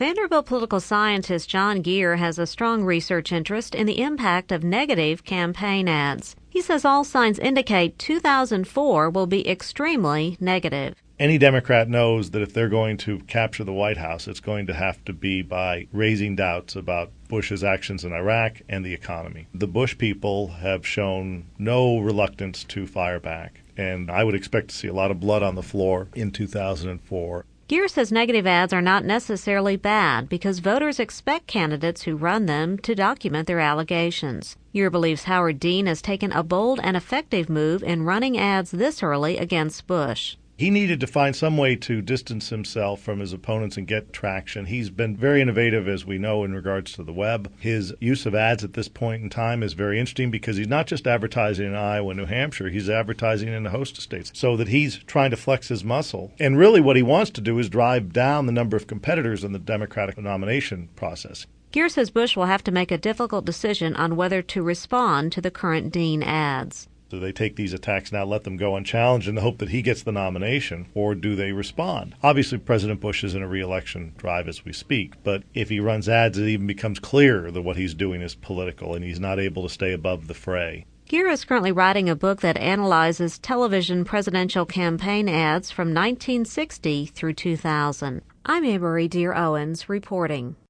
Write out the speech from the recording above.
Vanderbilt political scientist John Geer has a strong research interest in the impact of negative campaign ads. He says all signs indicate 2004 will be extremely negative. Any Democrat knows that if they're going to capture the White House, it's going to have to be by raising doubts about Bush's actions in Iraq and the economy. The Bush people have shown no reluctance to fire back, and I would expect to see a lot of blood on the floor in 2004. Geer says negative ads are not necessarily bad because voters expect candidates who run them to document their allegations. Geer believes Howard Dean has taken a bold and effective move in running ads this early against Bush. He needed to find some way to distance himself from his opponents and get traction. He's been very innovative, as we know, in regards to the web. His use of ads at this point in time is very interesting because he's not just advertising in Iowa and New Hampshire, he's advertising in a host of states, so that he's trying to flex his muscle. And really what he wants to do is drive down the number of competitors in the Democratic nomination process. Geer says Bush will have to make a difficult decision on whether to respond to the current Dean ads. Do they take these attacks now, let them go unchallenged in the hope that he gets the nomination, or do they respond? Obviously, President Bush is in a re-election drive as we speak, but if he runs ads, it even becomes clear that what he's doing is political and he's not able to stay above the fray. Geer is currently writing a book that analyzes television presidential campaign ads from 1960 through 2000. I'm Amory Dear Owens reporting.